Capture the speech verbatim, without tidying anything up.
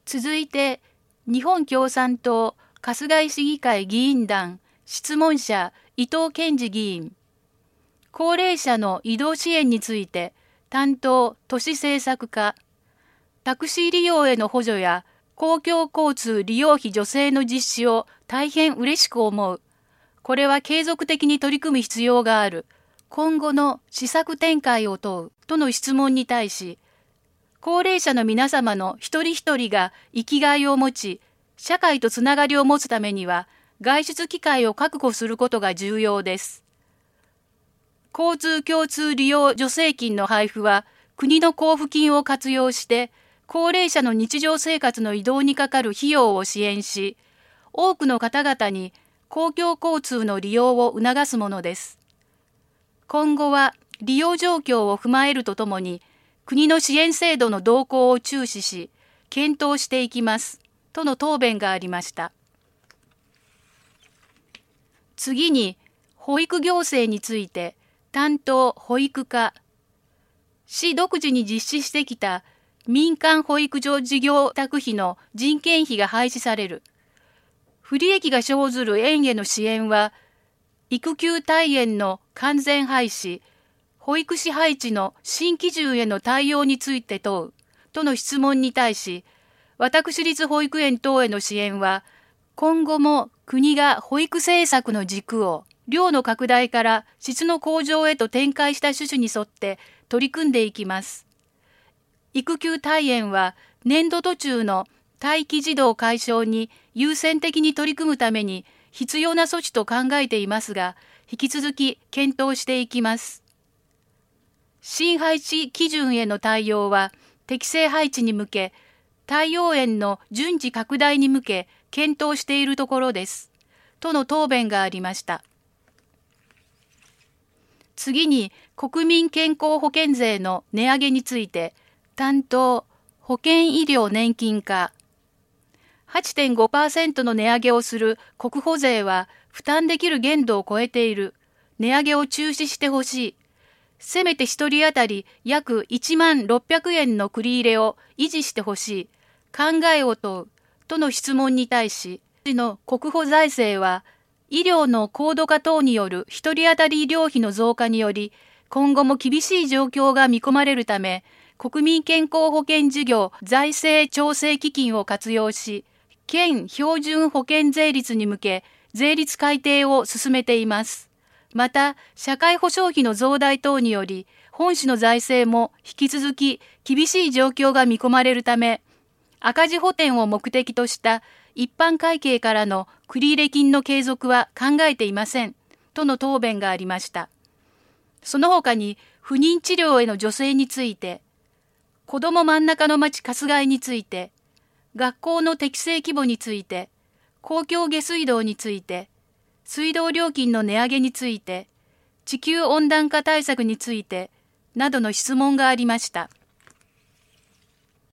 続いて、日本共産党春日井市議会議員団質問者伊藤健二議員。高齢者の移動支援について担当都市政策課。タクシー利用への補助や公共交通利用費助成の実施を大変嬉しく思う。これは継続的に取り組む必要がある。今後の施策展開を問うとの質問に対し、高齢者の皆様の一人一人が生きがいを持ち、社会とつながりを持つためには、外出機会を確保することが重要です。交通共通利用助成金の配布は、国の交付金を活用して、高齢者の日常生活の移動にかかる費用を支援し、多くの方々に公共交通の利用を促すものです。今後は利用状況を踏まえるとともに、国の支援制度の動向を注視し、検討していきます、との答弁がありました。次に、保育行政について、担当保育課。市独自に実施してきた民間保育所事業委託費の人件費が廃止される。不利益が生ずる園への支援は、育休退園の完全廃止、保育士配置の新基準への対応について問う、との質問に対し、私立保育園等への支援は、今後も国が保育政策の軸を、量の拡大から質の向上へと展開した趣旨に沿って取り組んでいきます。育休退園は年度途中の待機児童解消に優先的に取り組むために必要な措置と考えていますが、引き続き検討していきます。新配置基準への対応は適正配置に向け、太陽園の順次拡大に向け検討しているところです。との答弁がありました。次に国民健康保険税の値上げについて、担当保険医療年金課。はちてんごパーセント の値上げをする国保税は負担できる限度を超えている。値上げを中止してほしい。せめてひとり当たり約いちまんろっぴゃくえんの繰り入れを維持してほしい。考えを問う。との質問に対し、の国保財政は、医療の高度化等によるひとり当たり医療費の増加により、今後も厳しい状況が見込まれるため、国民健康保険事業財政調整基金を活用し、県標準保険税率に向け、税率改定を進めています。また、社会保障費の増大等により、本市の財政も引き続き厳しい状況が見込まれるため、赤字補填を目的とした一般会計からの繰入金の継続は考えていません、との答弁がありました。その他に、不妊治療への助成について、子ども真ん中の町春日井について、学校の適正規模について、公共下水道について、水道料金の値上げについて、地球温暖化対策について、などの質問がありました。